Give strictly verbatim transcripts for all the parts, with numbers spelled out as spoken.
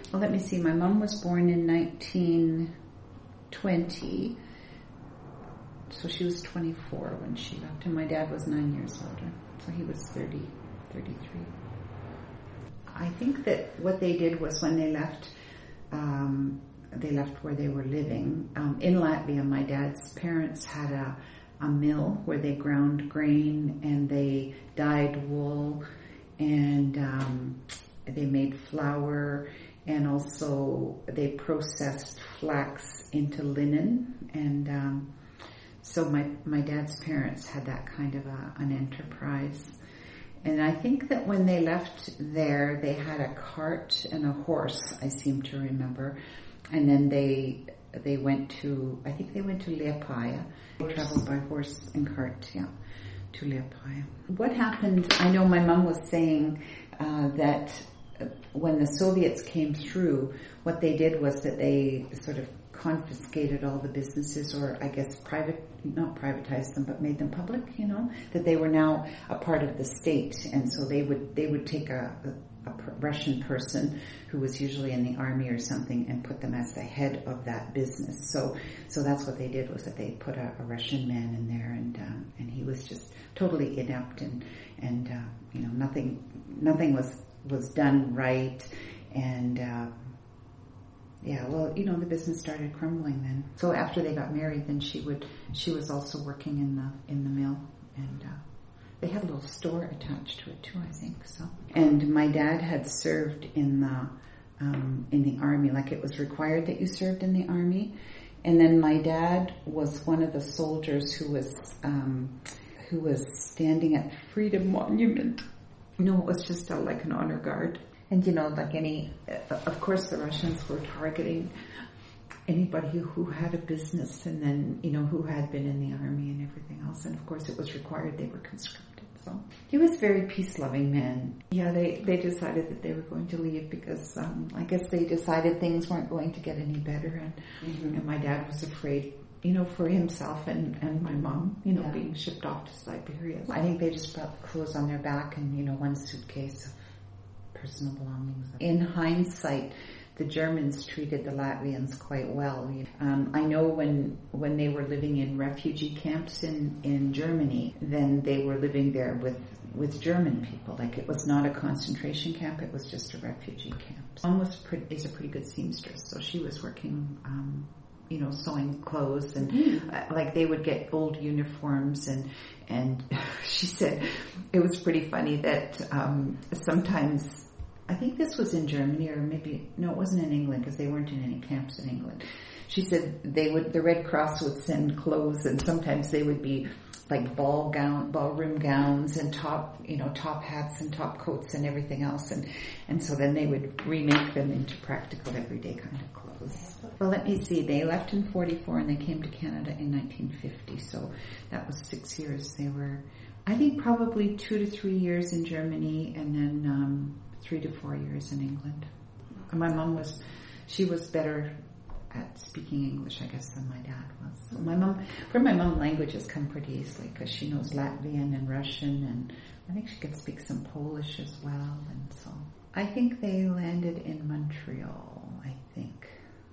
well, let me see. My mom was born in nineteen twenty, so she was twenty-four when she left, and my dad was nine years older, so he was thirty, thirty-three. I think that what they did was when they left, um, they left where they were living. Um, in Latvia, my dad's parents had a, a mill where they ground grain and they dyed wool, and um, they made flour, and also they processed flax into linen. And um, so my, my dad's parents had that kind of a, an enterprise. And I think that when they left there, they had a cart and a horse, I seem to remember. And then they they went to, I think they went to Liepāja. They traveled by horse and cart, yeah, to Liepāja. What happened, I know my mom was saying uh, that when the Soviets came through, what they did was that they sort of confiscated all the businesses, or I guess private, not privatized them, but made them public, you know, that they were now a part of the state. And so they would, they would take a, a, a Russian person who was usually in the army or something and put them as the head of that business. So, so that's what they did, was that they put a, a Russian man in there, and, um, and he was just totally inept, and, and, uh, you know, nothing, nothing was, was done right. And, uh, Yeah, well, you know, the business started crumbling then. So after they got married, then she would, she was also working in the, in the mill, and, uh, they had a little store attached to it too, I think, so. And my dad had served in the, um, in the army, like it was required that you served in the army. And then my dad was one of the soldiers who was, um, who was standing at Freedom Monument. No, it was just a, like an honor guard. And, you know, like any, of course the Russians were targeting anybody who, who had a business, and then, you know, who had been in the army and everything else. And of course it was required they were conscripted. So he was a very peace-loving man. Yeah, they, they decided that they were going to leave because um, I guess they decided things weren't going to get any better. And, mm-hmm. and my dad was afraid, you know, for himself and, and my mom, you know, yeah. being shipped off to Siberia. I think they just brought clothes on their back and, you know, one suitcase of personal belongings. In hindsight, the Germans treated the Latvians quite well. Um, I know when when they were living in refugee camps in, in Germany, then they were living there with, with German people. Like, it was not a concentration camp, it was just a refugee camp. Mom was pre- is a pretty good seamstress, so she was working, um, you know, sewing clothes, and mm-hmm. uh, like they would get old uniforms, and and she said it was pretty funny that um, sometimes, I think this was in Germany, or maybe, no, it wasn't in England, because they weren't in any camps in England. She said they would, the Red Cross would send clothes, and sometimes they would be like ball gown, ballroom gowns, and top, you know, top hats and top coats and everything else, and and so then they would remake them into practical everyday kind of clothes. Well, let me see. They left in forty-four and they came to Canada in nineteen fifty, so that was six years. They were, I think, probably two to three years in Germany, and then um, three to four years in England. And my mom was, she was better at speaking English, I guess, than my dad was. So my mom, for my mom, languages come pretty easily because she knows Latvian and Russian, and I think she could speak some Polish as well. And so I think they landed in Montreal, I think,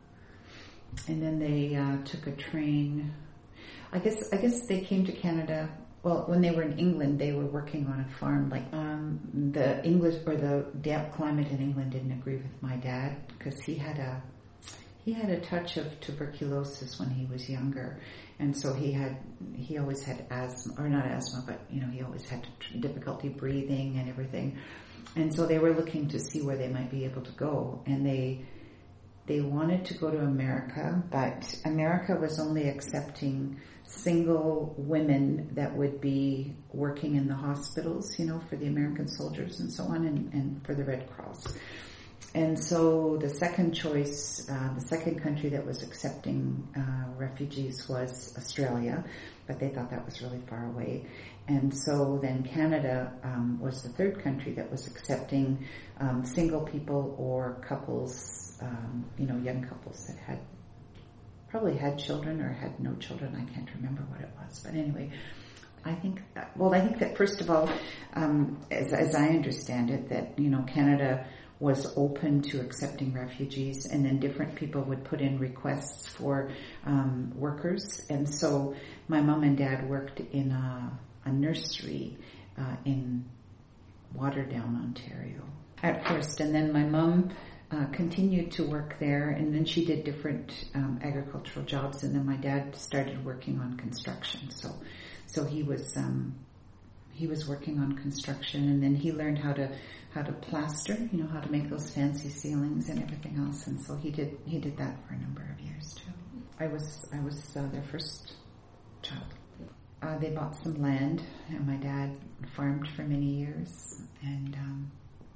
and then they uh, took a train. I guess I guess they came to Canada. Well, when they were in England, they were working on a farm. Like um, the English or the damp climate in England didn't agree with my dad because he had a he had a touch of tuberculosis when he was younger, and so he had he always had asthma, or not asthma, but you know he always had difficulty breathing and everything, and so they were looking to see where they might be able to go, and they they wanted to go to America, but America was only accepting single women that would be working in the hospitals, you know, for the American soldiers and so on, and, and for the Red Cross. And so the second choice, uh, the second country that was accepting uh, refugees was Australia, but they thought that was really far away. And so then Canada um, was the third country that was accepting um, single people or couples, um, you know, young couples that had probably had children or had no children. I can't remember what it was. But anyway, I think, well, I think that first of all, um, as, as I understand it, that, you know, Canada was open to accepting refugees, and then different people would put in requests for um, workers. And so my mom and dad worked in a, a nursery uh, in Waterdown, Ontario at first, and then my mom uh, continued to work there, and then she did different um, agricultural jobs, and then my dad started working on construction. So, so he was um, he was working on construction, and then he learned how to how to plaster, you know, how to make those fancy ceilings and everything else, and so he did he did that for a number of years too. I was I was uh, their first child. Uh, they bought some land, and my dad farmed for many years, and um,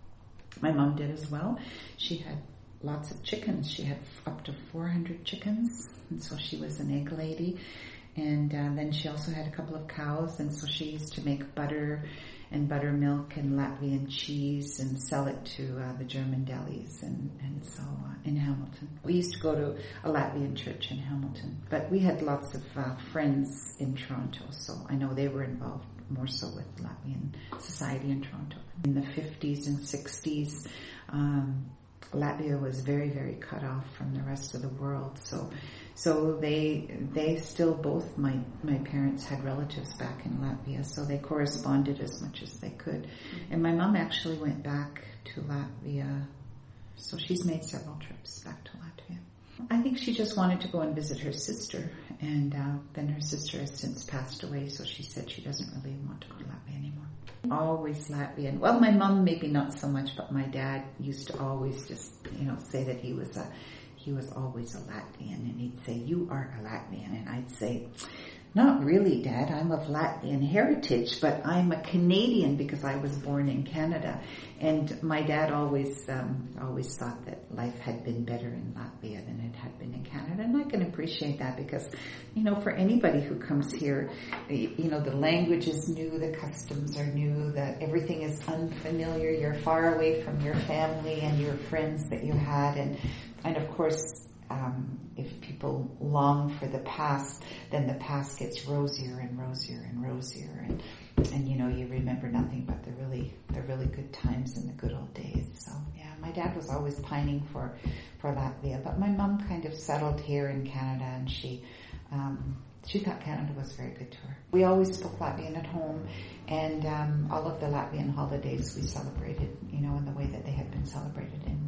my mom did as well. She had lots of chickens. She had up to four hundred chickens, and so she was an egg lady. And uh, then she also had a couple of cows, and so she used to make butter and buttermilk and Latvian cheese and sell it to uh, the German delis and, and so uh, in Hamilton. We used to go to a Latvian church in Hamilton, but we had lots of uh, friends in Toronto, so I know they were involved more so with Latvian society in Toronto. In the fifties and sixties, um, Latvia was very, very cut off from the rest of the world, so So they they still both, my, my parents had relatives back in Latvia, so they corresponded as much as they could. And my mom actually went back to Latvia, so she's made several trips back to Latvia. I think she just wanted to go and visit her sister, and uh, then her sister has since passed away, so she said she doesn't really want to go to Latvia anymore. Always Latvian. Well, my mom maybe not so much, but my dad used to always just, you know, say that he was a He was always a Latvian, and he'd say, "You are a Latvian," and I'd say, "Not really, Dad. I'm of Latvian heritage, but I'm a Canadian because I was born in Canada." And my dad always um, always thought that life had been better in Latvia than it had been in Canada, and I can appreciate that because, you know, for anybody who comes here, you know, the language is new, the customs are new, that everything is unfamiliar. You're far away from your family and your friends that you had, and and of course, um, if people long for the past, then the past gets rosier and rosier and rosier, and and you know you remember nothing but the really the really good times in the good old days. So yeah, my dad was always pining for for Latvia, but my mom kind of settled here in Canada, and she um, she thought Canada was very good to her. We always spoke Latvian at home, and um, all of the Latvian holidays we celebrated, you know, in the way that they had been celebrated in.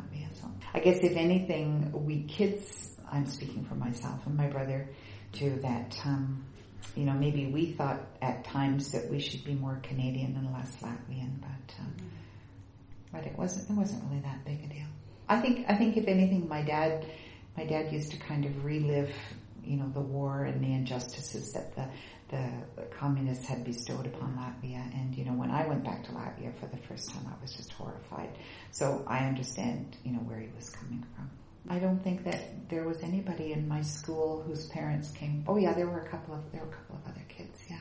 I guess if anything, we kids, I'm speaking for myself and my brother too, that, um, you know, maybe we thought at times that we should be more Canadian and less Latvian, but, um, but it wasn't, it wasn't really that big a deal. I think, I think if anything, my dad, my dad used to kind of relive, you know, the war and the injustices that the, the, the communists had bestowed upon Latvia. And, you know, when I went back to Latvia for the first time, I was just horrified. So I understand, you know, where he was coming from. I don't think that there was anybody in my school whose parents came. Oh yeah, there were a couple of, there were a couple of other kids, yeah.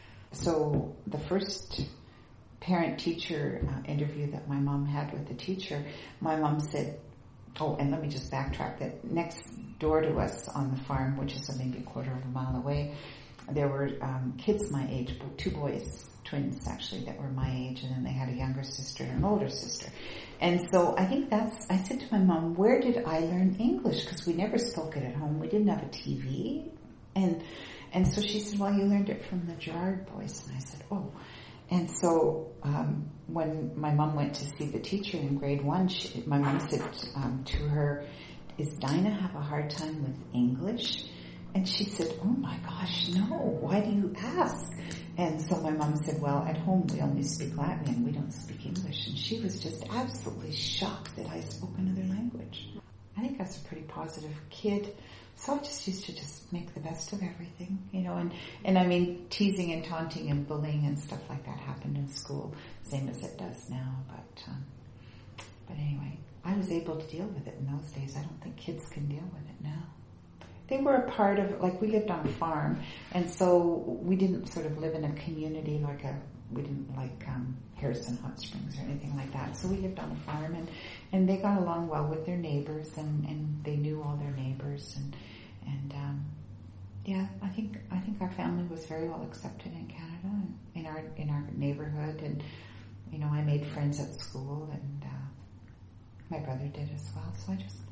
So the first parent-teacher uh, interview that my mom had with the teacher, my mom said, oh, and let me just backtrack, that next door to us on the farm, which is maybe a quarter of a mile away, there were um, kids my age, two boys, twins actually, that were my age, and then they had a younger sister and an older sister. And so I think that's, I said to my mom, where did I learn English? Because we never spoke it at home. We didn't have a T V. And and so she said, well, you learned it from the Gerard boys. And I said, oh. And so um, when my mom went to see the teacher in grade one, she, my mom said um, to her, is Dinah have a hard time with English? And she said, oh my gosh, no, why do you ask? And so my mom said, well, at home we only speak Latvian, we don't speak English. And she was just absolutely shocked that I spoke another language. I think I was a pretty positive kid. So I just used to just make the best of everything, you know, and, and I mean, teasing and taunting and bullying and stuff like that happened in school, same as it does now. But, um, but anyway, I was able to deal with it in those days. I don't think kids can deal with it now. They were a part of, like, we lived on a farm, and so we didn't sort of live in a community like a, we didn't like um, Harrison Hot Springs or anything like that. So we lived on a farm, and, and they got along well with their neighbors, and, and they knew all their neighbors, and and um, yeah, I think I think our family was very well accepted in Canada and in our in our neighborhood, and you know, I made friends at school, and uh, my brother did as well. So I just,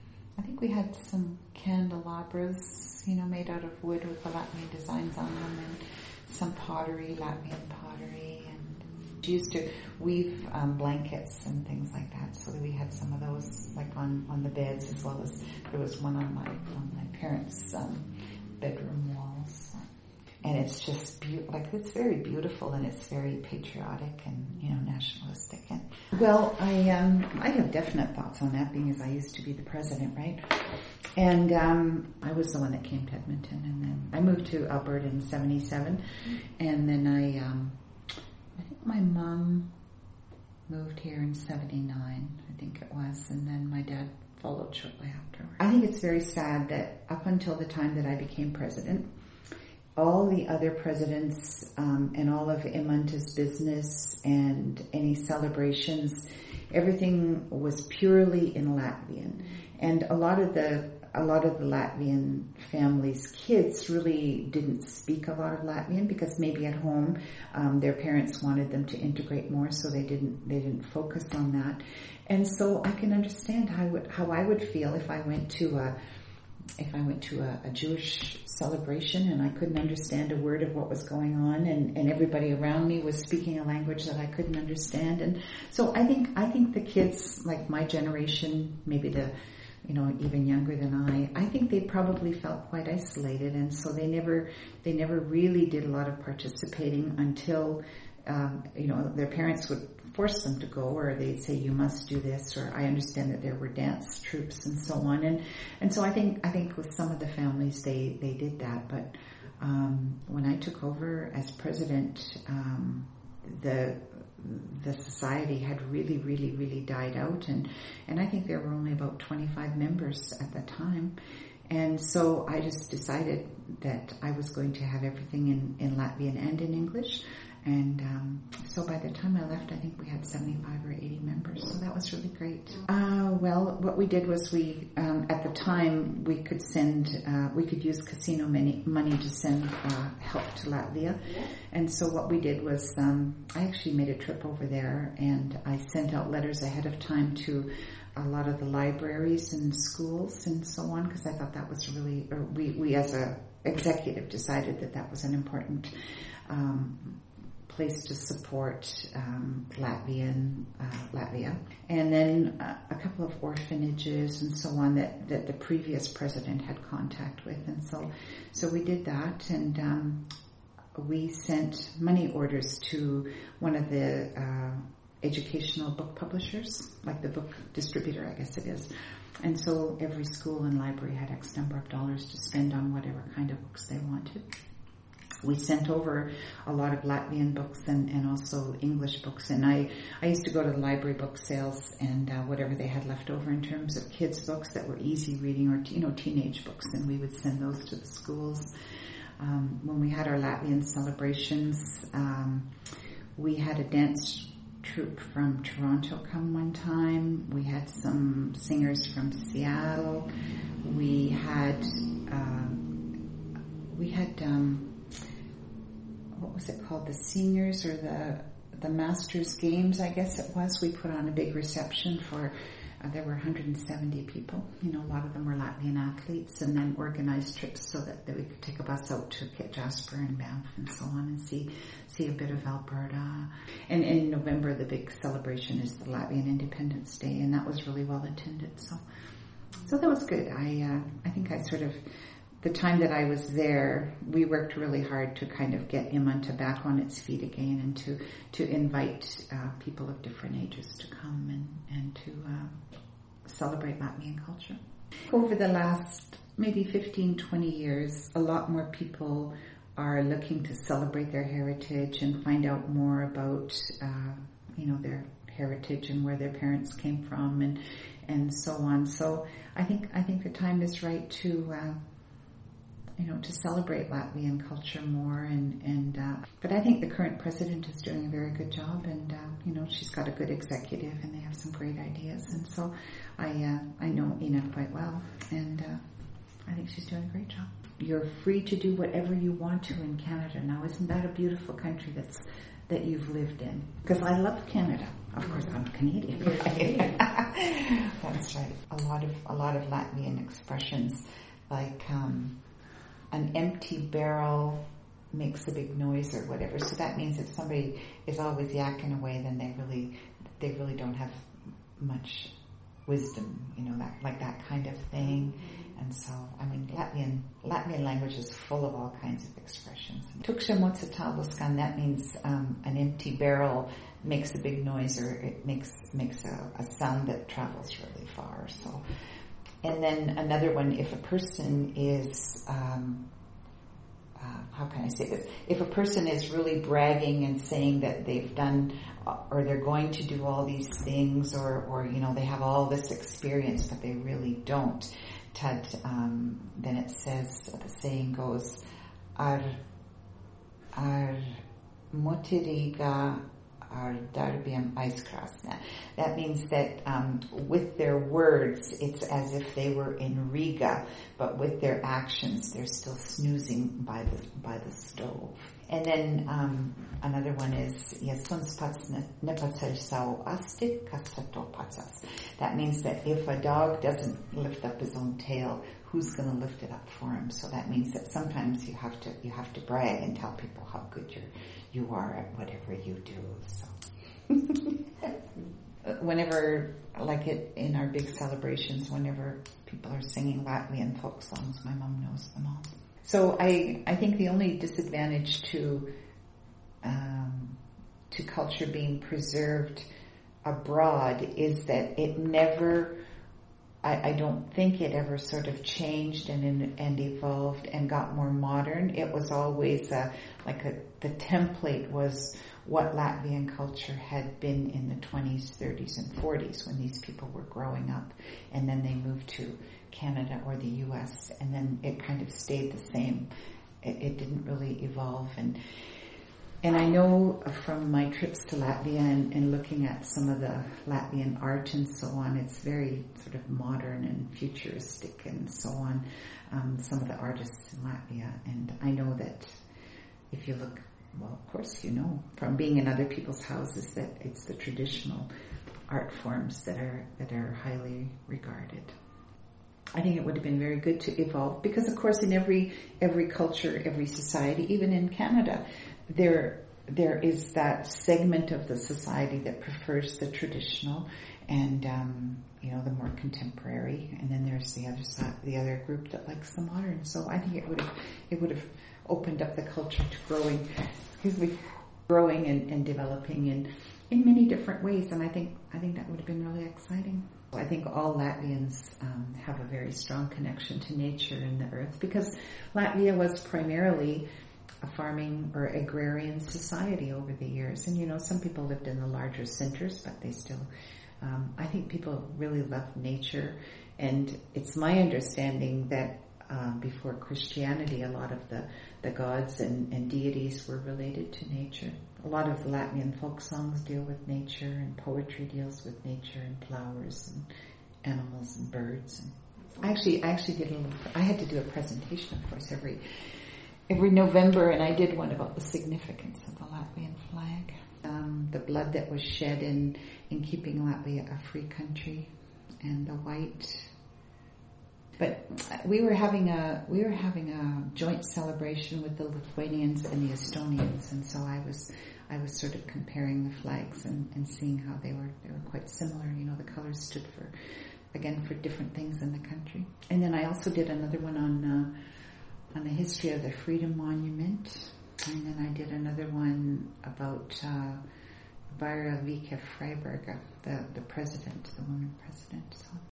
I think we had some candelabras, you know, made out of wood with the Latvian designs on them, and some pottery, Latvian pottery, and she used to weave um, blankets and things like that. So we had some of those, like on, on the beds, as well as there was one on my on my parents' um, bedroom walls. And it's just be- like it's very beautiful, and it's very patriotic and, you know, nationalistic. And well, I um I have definite thoughts on that, being as I used to be the president, right? And um I was the one that came to Edmonton, and then I moved to Alberta in seventy-seven, and then I um I think my mom moved here in seventy-nine, I think it was, and then my dad followed shortly after. I think it's very sad that up until the time that I became president, all the other presidents um, and all of Imanta's business and any celebrations, everything was purely in Latvian. And a lot of the a lot of the Latvian families' kids really didn't speak a lot of Latvian, because maybe at home um, their parents wanted them to integrate more, so they didn't they didn't focus on that. And so I can understand how I would, how I would feel if I went to a if I went to a, a Jewish celebration and I couldn't understand a word of what was going on, and, and everybody around me was speaking a language that I couldn't understand. And so I think I think the kids, like my generation, maybe the you know even younger than I, I think they probably felt quite isolated, and so they never they never really did a lot of participating until um, you know their parents would force them to go, or they'd say, you must do this, or I understand that there were dance troupes and so on. And, and so I think, I think with some of the families, they, they did that. But, um, when I took over as president, um, the, the society had really, really, really died out. And, and I think there were only about twenty-five members at the time. And so I just decided that I was going to have everything in, in Latvian and in English. And um, so by the time I left, I think we had seventy-five or eighty members. So that was really great. Uh, well, what we did was we, um, at the time, we could send, uh, we could use casino money, money to send uh, help to Latvia. And so what we did was, um, I actually made a trip over there, and I sent out letters ahead of time to a lot of the libraries and schools and so on, because I thought that was really, or we, we as a executive decided that that was an important um place to support um, Latvian uh, Latvia, and then uh, a couple of orphanages and so on that, that the previous president had contact with, and so so we did that, and um, we sent money orders to one of the uh, educational book publishers, like the book distributor, I guess it is. And so every school and library had X number of dollars to spend on whatever kind of books they wanted. We sent over a lot of Latvian books and, and also English books. And I, I used to go to the library book sales, and uh, whatever they had left over in terms of kids' books that were easy reading, or, you know, teenage books, and we would send those to the schools. Um, when we had our Latvian celebrations, um, we had a dance troupe from Toronto come one time. We had some singers from Seattle. We had, uh, we had, um, what was it called? The seniors or the the Masters Games, I guess it was. We put on a big reception for, uh, there were one hundred seventy people. You know, a lot of them were Latvian athletes, and then organized trips so that, that we could take a bus out to Kit Jasper and Banff and so on, and see see a bit of Alberta. And in November, the big celebration is the Latvian Independence Day, and that was really well attended. So, so that was good. I uh, I think I sort of, the time that I was there, we worked really hard to kind of get Imanta back on its feet again, and to, to invite uh, people of different ages to come and, and to uh, celebrate Latvian culture. Over the last maybe fifteen, twenty years, a lot more people are looking to celebrate their heritage and find out more about, uh, you know, their heritage and where their parents came from, and and so on. So I think I think the time is right to uh, you know, to celebrate Latvian culture more, and, and, uh, but I think the current president is doing a very good job, and, uh, you know, she's got a good executive, and they have some great ideas, and so I, uh, I know Ina quite well, and, uh, I think think she's doing a great job. You're free to do whatever you want to in Canada. Now, isn't that a beautiful country that's that you've lived in? Because I love Canada. Of course, I'm Canadian. Right? That's right. A lot of a lot of Latvian expressions, like um, an empty barrel makes a big noise or whatever. So that means if somebody is always yakking away, then they really they really don't have much wisdom, you know, that like that kind of thing. And so, I mean, Latvian Latvian language is full of all kinds of expressions. Tukša moca tālvaskan, that means um, an empty barrel makes a big noise, or it makes makes a, a sound that travels really far. So, and then another one, if a person is um, uh, how can I say this? If a person is really bragging and saying that they've done or they're going to do all these things, or or you know they have all this experience but they really don't. Tad, um, then it says, the saying goes, ar, ar moteriga ar darbiem aizkrasna. That means that um, with their words, it's as if they were in Riga, but with their actions, they're still snoozing by the by the stove. And then um, another one is Yesuns pats nepaceļ savu asti, kas ar to pacels. That means that if a dog doesn't lift up his own tail, who's going to lift it up for him? So that means that sometimes you have to you have to brag and tell people how good you you are at whatever you do. So whenever, like it in our big celebrations, whenever people are singing Latvian folk songs, my mom knows them all. So I, I think the only disadvantage to um, to culture being preserved abroad is that it never, I, I don't think it ever sort of changed and and evolved and got more modern. It was always a, like a, the template was what Latvian culture had been in the twenties, thirties, and forties when these people were growing up, and then they moved to Canada or the U S, and then it kind of stayed the same. It, it didn't really evolve. And and I know from my trips to Latvia and, and looking at some of the Latvian art and so on, it's very sort of modern and futuristic and so on, um, some of the artists in Latvia. And I know that if you look, well, of course you know from being in other people's houses that it's the traditional art forms that are that are highly regarded. I think it would have been very good to evolve because, of course, in every every culture, every society, even in Canada, there there is that segment of the society that prefers the traditional and um, you know the more contemporary, and then there's the other side, the other group that likes the modern. So I think it would have it would have opened up the culture to growing, excuse me, growing and, and developing in in many different ways, and I think I think that would have been really exciting. I think all Latvians um, have a very strong connection to nature and the earth because Latvia was primarily a farming or agrarian society over the years. And, you know, some people lived in the larger centers, but they still, um, I think people really love nature. And it's my understanding that um, before Christianity, a lot of the, the gods and, and deities were related to nature. A lot of the Latvian folk songs deal with nature, and poetry deals with nature and flowers and animals and birds. And I actually, I actually did a little, I had to do a presentation, of course, every every November, and I did one about the significance of the Latvian flag, um, the blood that was shed in in keeping Latvia a free country, and the white. But we were having a we were having a joint celebration with the Lithuanians and the Estonians, and so I was I was sort of comparing the flags and, and seeing how they were they were quite similar. You know, the colors stood for again for different things in the country. And then I also did another one on uh, on the history of the Freedom Monument, and then I did another one about uh, Vira Vika Freiberger, the the president, the woman president. So.